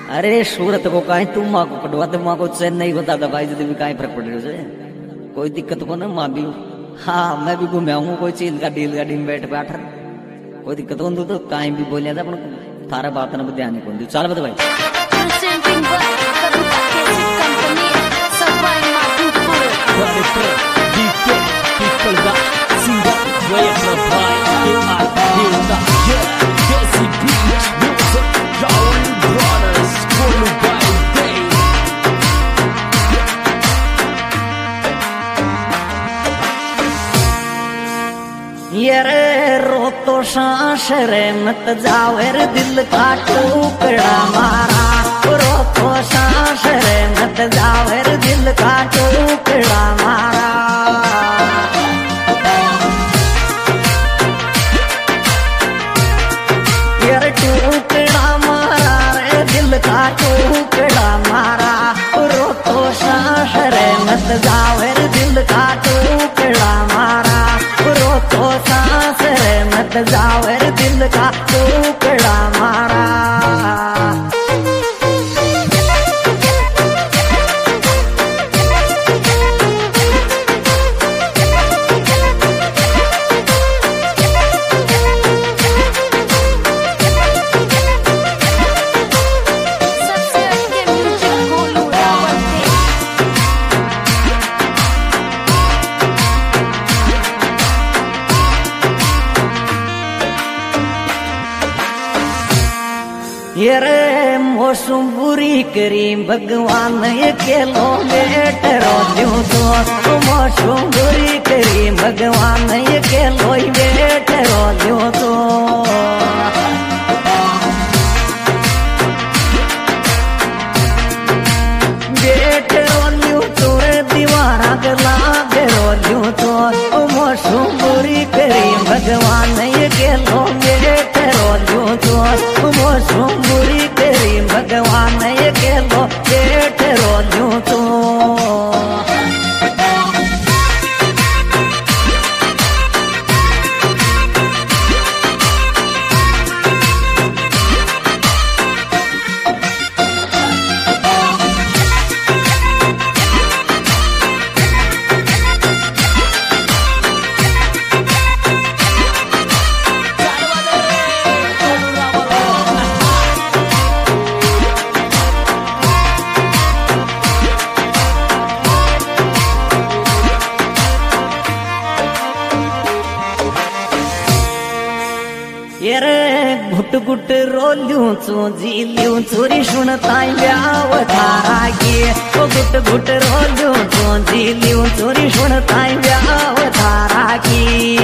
अरे सूरत को कहीं तू माँ को कटवा तो माँ को चेन्नई को दादा भाई जी भी कहीं फर्क पड़ रहे हो कोई दिक्कत को ना माँ भी हाँ मैं भी घूमे आऊँ कोई चीज का डील गाड़ी में बैठ बैठ कोई दिक्कत हो तो कहीं भी बोलिया था अपन थारा बात ना ध्यान नहीं कौन चल बता ये रे रो तो सांस रे मत जावे रे दिल का टुकड़ा मारा रो तो सांस रे मत जावे रे दिल का टुकड़ा मारा ये रे टुकड़ा मारा रे दिल का टुकड़ा मारा रो तो सांस रे मत जावे रे दिल का टुकड़ा मारा तो सांस रे मत जावे दिल का टुकड़ा मारा ये रे मौसम बुरी करी भगवान ये केलो बेट रो दूं तो मौसम बुरी करी भगवान ये केलो बेट रो दूं तो बेट रो दूं तो दीवारा के लाग रो दूं तो मौसम बुरी करी भगवान ये केलो बेट रो दूं तो मौसम बुरी तेरी भगवान ये केलो बेट रो दूं तो ये रे घुट घुट रोल्यूं चो जीलियूं चोरी सुनताई ब्याव थारा की ओ घुट घुट रोल्यूं चो जीलियूं चोरी सुनताई ब्याव थारा की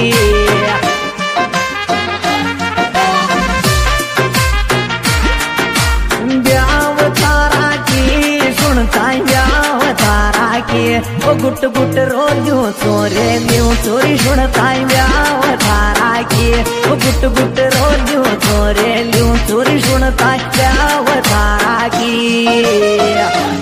ब्याव थारा की सुनताई ब्याव थारा की ओ गुट गुट रोल्यूं चोरे लियूं चोरी सुनताई ब्याव थारा की ओ गुट गुट रोल्यूं चोरे लियूं चोरी सुनताई ब्याव थारा की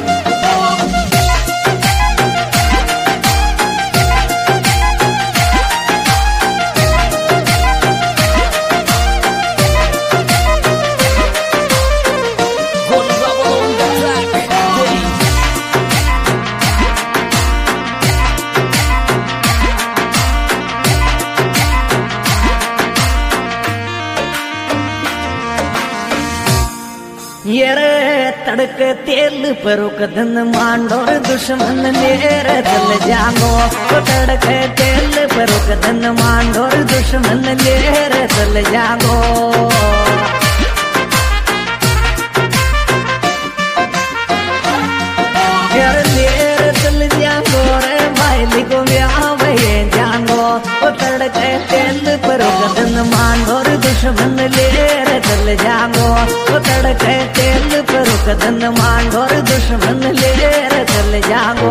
ये रे तड़क तेल पर कदन मांडोर दुश्मन मेरे दिल जागो तड़क तेल पर कदन मांडोर दुश्मन मेरे दिल जागो यार मेरे दिल जागो रे भाई को ब्याह जागो तड़क तेल पर कदन मांडोर दुश्मन मेरे दिल जागो तड़क तेल पर कदन मांडोर दुश्मन लेर चल जागो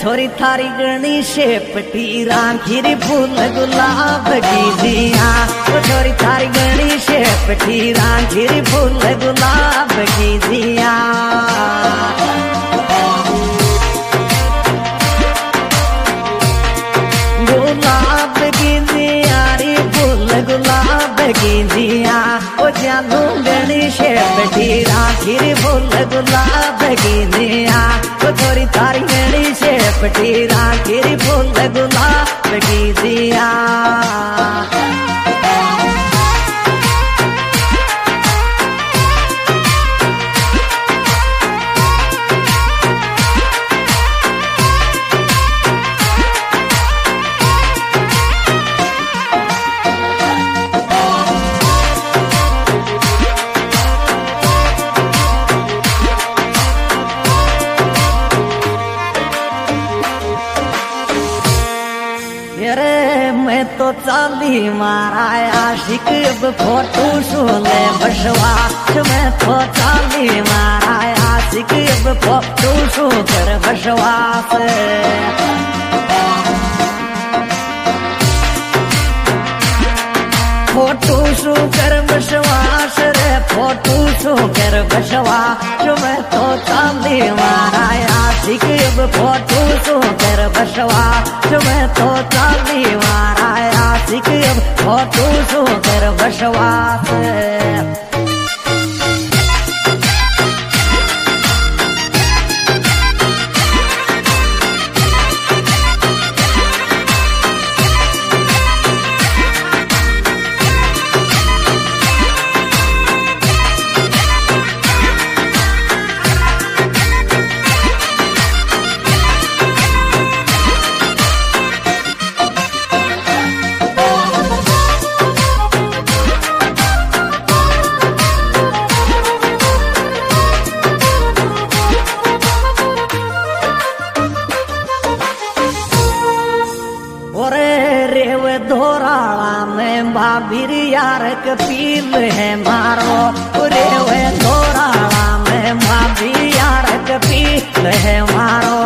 छोरी थारी गणी शेपटी राखी फूल गुलाब की जिया ओ छोरी थारी गणी शेपटी राखी फूल गुलाब की जिया गुलाब की जिया रे फूल गुलाब की जिया ओ जानू गणी शेपटी राखी फूल गुलाब की जिया ओ छोरी थारी गणी शेपटी राखी फूल गुलाब की जिया मैं तो चाली मारा आशिक अब फोटो सोले बसवास मैं तो चाली मारा आशिक अब फोटो सो कर बसवास फोटो सो कर बसवास रे फोटो सो कर बसवास मैं तो चाली मारा आशिक अब फोटो सो कर बसवास मैं तो चाली मारा आशिक अब फोटो सो कर बसवास भाभीर यार कपील है मारो रे वे दोराड़ा में भाभी यार कपील है मारो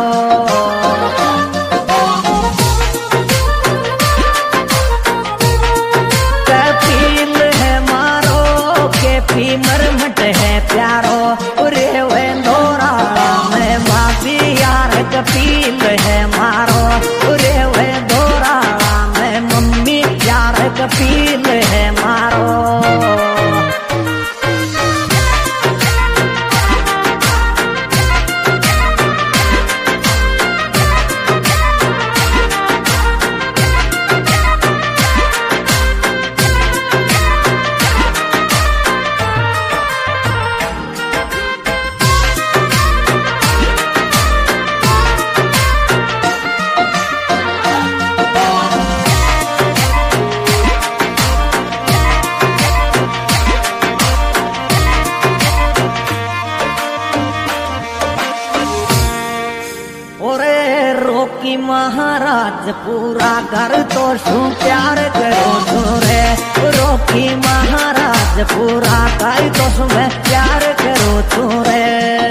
कपील है मारो के पी मरमट है प्यारो रे वे दोराड़ा में भाभी यार कपील है मारो रे वे दोराड़ा में मम्मी यार कपील है मारो रोकी महाराज पूरा कर तो शू प्यार करो छोरे रोकी महाराज पूरा कर तो शू मैं प्यार करो छोरे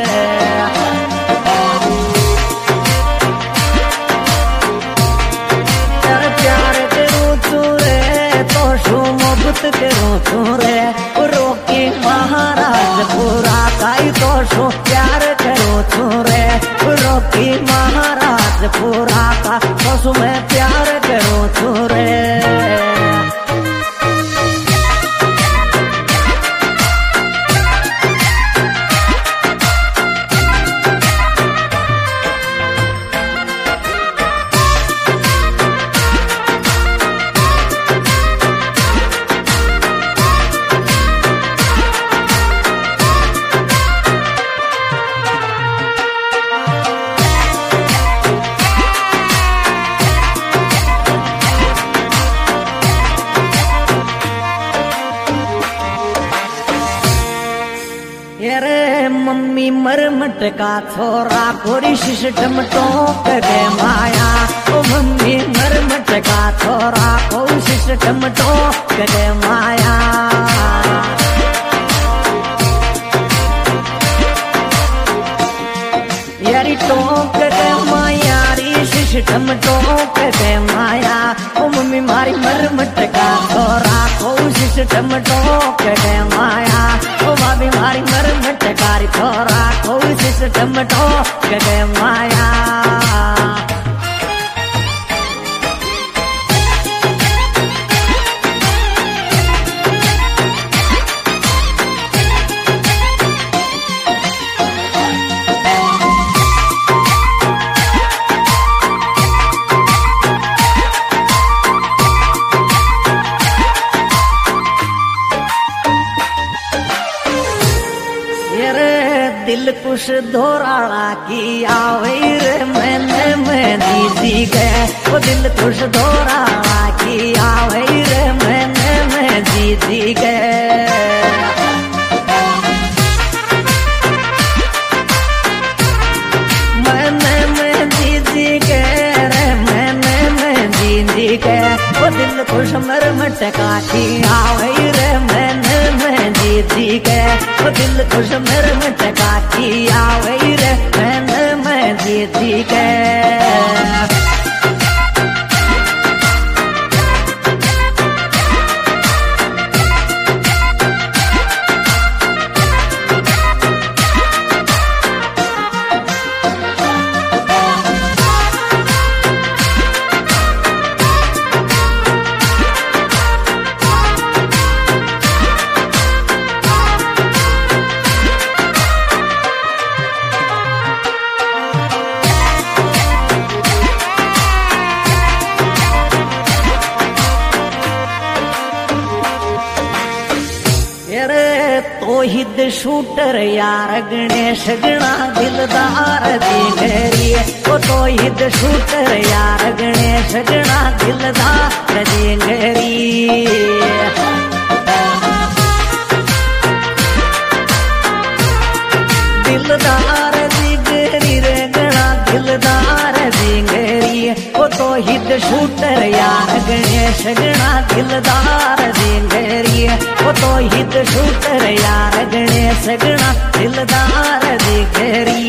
प्यार करो छोरे तो शू मोहब्बत करो छोरे रोकी महाराज पूरा कर तो शू प्यार करो छोरे रोकी महाराज पूरा का तो मैं प्यार करो छोरे मम्मी मरमट का छोरा कोरी सिस्टम टोक दे माया ओ मम्मी मरमट का छोरा कोई सिस्टम टोक दे माया यारी टोक दे माया री सिस्टम टोक के माया ओ मम्मी मारी मरमट का छोरा को सिस्टम टोक के माया ओ भाभी मारी मरमट का छोरा को सिस्टम टोक के माया दिल कुछ धोराड़ा की आवे रे मैंने मेहंदी जी गए वो दिल कुछ धोराड़ा की आवे रे मैंने मेहंदी जी गए मैंने मेहंदी जी गए रे मैंने मेहंदी जी गए वो दिल खुश मरमट का की आवे रे मैंने मेहंदी जी गए वो दिल खुश मरमट का की आवे रे मैंने मेहंदी जी गए तोहिद शूटर यार गणेश गणा दिलदार दिगरी ओ तोहिद शूटर यार गणेश गणा दिलदार दिगरी दिलदार दिगरी रे गणा दिलदार दिगरी ओ तोहिद शूटर यार गणेश गणा दिलदार दिगरी ओ तोहिद शूटर यार गणेश गणा दिलदार दिगरी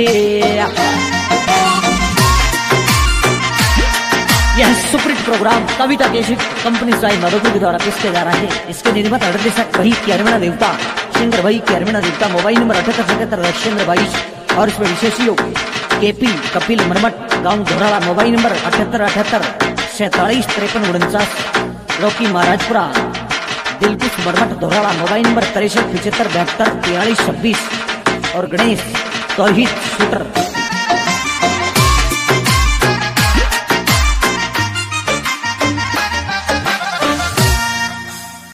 यह superhit programme Kavita Keshik company Sai Madhupur के द्वारा पेश किया जा रहा है। इसके निर्माता निर्देशक भाई की अरविंदा देवता शेंद्र भाई की अरविंदा देवता मोबाइल नंबर 7877 और इसमें विशेष योग केपी कपिल मरमट गांव Ghorala mobile number 7878 Rocky Maharajpura Dilkhush Marmat Dhorala mobile number 6375724326 और गणेश तौहीद शूटर